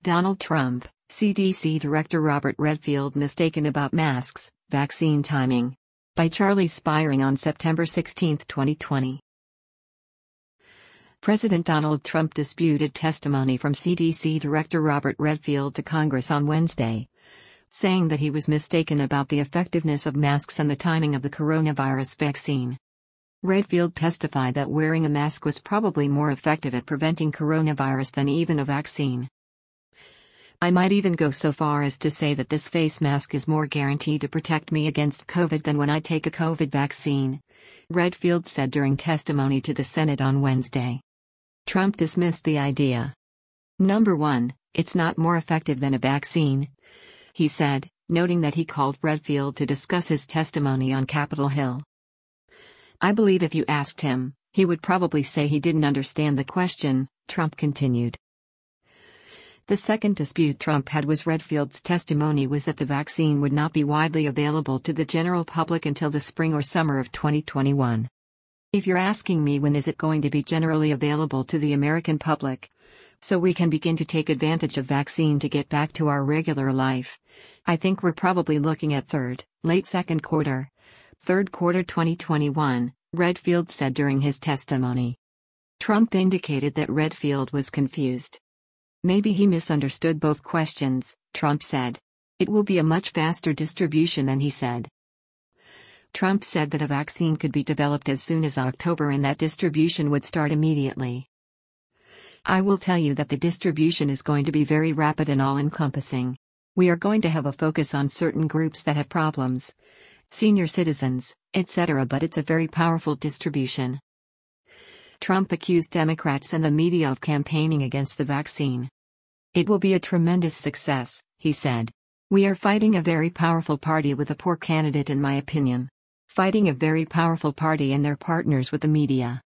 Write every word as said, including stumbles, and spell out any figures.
Donald Trump, C D C Director Robert Redfield mistaken about masks, vaccine timing. By Charlie Spiring on September sixteenth, twenty twenty. President Donald Trump disputed testimony from C D C Director Robert Redfield to Congress on Wednesday, saying that he was mistaken about the effectiveness of masks and the timing of the coronavirus vaccine. Redfield testified that wearing a mask was probably more effective at preventing coronavirus than even a vaccine. I might even go so far as to say that this face mask is more guaranteed to protect me against COVID than when I take a COVID vaccine, Redfield said during testimony to the Senate on Wednesday. Trump dismissed the idea. Number one, it's not more effective than a vaccine, he said, noting that he called Redfield to discuss his testimony on Capitol Hill. I believe if you asked him, he would probably say he didn't understand the question, Trump continued. The second dispute Trump had was Redfield's testimony was that the vaccine would not be widely available to the general public until the spring or summer of twenty twenty-one. If you're asking me when is it going to be generally available to the American public, so we can begin to take advantage of vaccine to get back to our regular life, I think we're probably looking at third, late second quarter, third quarter twenty twenty-one, Redfield said during his testimony. Trump indicated that Redfield was confused. Maybe he misunderstood both questions, Trump said. It will be a much faster distribution than he said. Trump said that a vaccine could be developed as soon as October and that distribution would start immediately. I will tell you that the distribution is going to be very rapid and all-encompassing. We are going to have a focus on certain groups that have problems, senior citizens, et cetera, but it's a very powerful distribution. Trump accused Democrats and the media of campaigning against the vaccine. It will be a tremendous success, he said. We are fighting a very powerful party with a poor candidate in my opinion. Fighting a very powerful party and their partners with the media.